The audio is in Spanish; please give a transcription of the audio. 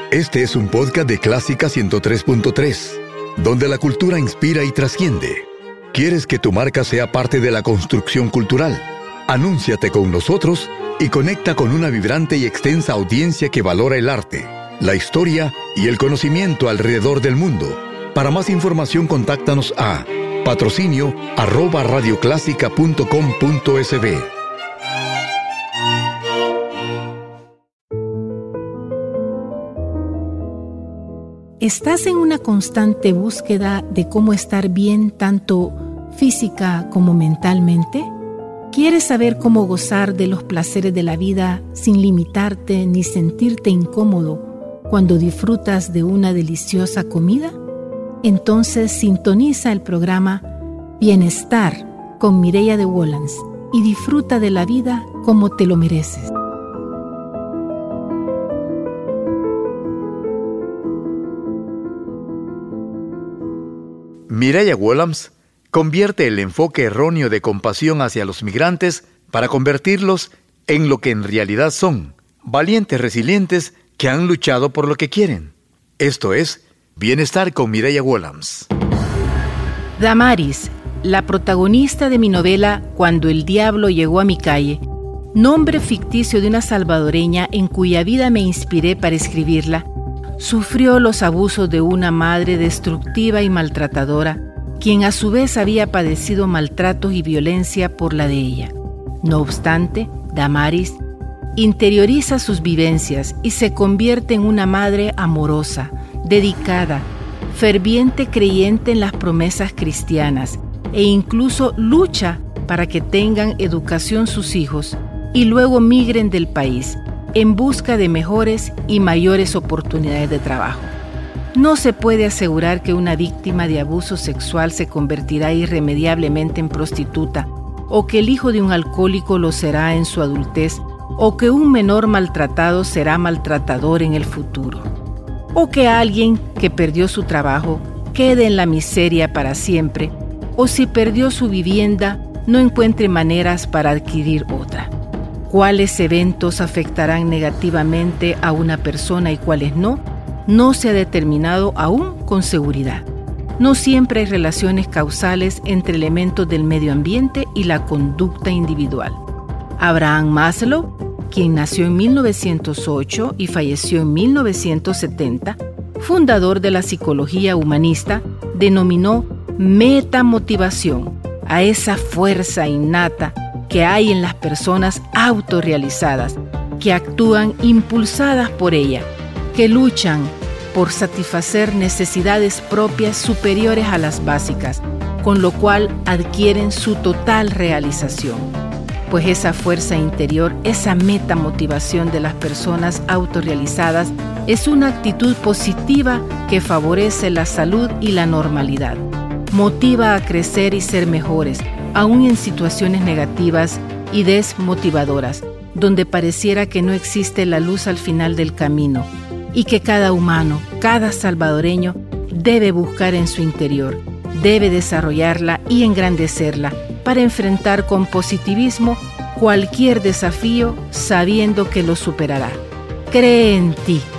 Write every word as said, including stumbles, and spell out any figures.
Este es un podcast de Clásica ciento tres punto tres, donde la cultura inspira y trasciende. ¿Quieres que tu marca sea parte de la construcción cultural? Anúnciate con nosotros y conecta con una vibrante y extensa audiencia que valora el arte, la historia y el conocimiento alrededor del mundo. Para más información, contáctanos a patrocinio arroba radioclásica punto com punto es be. ¿Estás en una constante búsqueda de cómo estar bien tanto física como mentalmente? ¿Quieres saber cómo gozar de los placeres de la vida sin limitarte ni sentirte incómodo cuando disfrutas de una deliciosa comida? Entonces sintoniza el programa Bienestar con Mireya de Wolans y disfruta de la vida como te lo mereces. Mireya Wolans convierte el enfoque erróneo de compasión hacia los migrantes para convertirlos en lo que en realidad son, valientes resilientes que han luchado por lo que quieren. Esto es Bienestar con Mireya Wolans. Damaris, la protagonista de mi novela Cuando el diablo llegó a mi calle, nombre ficticio de una salvadoreña en cuya vida me inspiré para escribirla, sufrió los abusos de una madre destructiva y maltratadora, quien a su vez había padecido maltratos y violencia por la de ella. No obstante, Damaris interioriza sus vivencias y se convierte en una madre amorosa, dedicada, ferviente creyente en las promesas cristianas e incluso lucha para que tengan educación sus hijos y luego migren del país en busca de mejores y mayores oportunidades de trabajo. No se puede asegurar que una víctima de abuso sexual se convertirá irremediablemente en prostituta, o que el hijo de un alcohólico lo será en su adultez, o que un menor maltratado será maltratador en el futuro, o que alguien que perdió su trabajo quede en la miseria para siempre, o si perdió su vivienda no encuentre maneras para adquirir otra. ¿Cuáles eventos afectarán negativamente a una persona y cuáles no? No se ha determinado aún con seguridad. No siempre hay relaciones causales entre elementos del medio ambiente y la conducta individual. Abraham Maslow, quien nació en mil novecientos ocho y falleció en mil novecientos setenta, fundador de la psicología humanista, denominó metamotivación a esa fuerza innata que hay en las personas autorrealizadas, que actúan impulsadas por ella, que luchan por satisfacer necesidades propias superiores a las básicas, con lo cual adquieren su total realización. Pues esa fuerza interior, esa metamotivación de las personas autorrealizadas, es una actitud positiva que favorece la salud y la normalidad. Motiva a crecer y ser mejores, aún en situaciones negativas y desmotivadoras, donde pareciera que no existe la luz al final del camino, y que cada humano, cada salvadoreño, debe buscar en su interior, debe desarrollarla y engrandecerla para enfrentar con positivismo cualquier desafío sabiendo que lo superará. Cree en ti.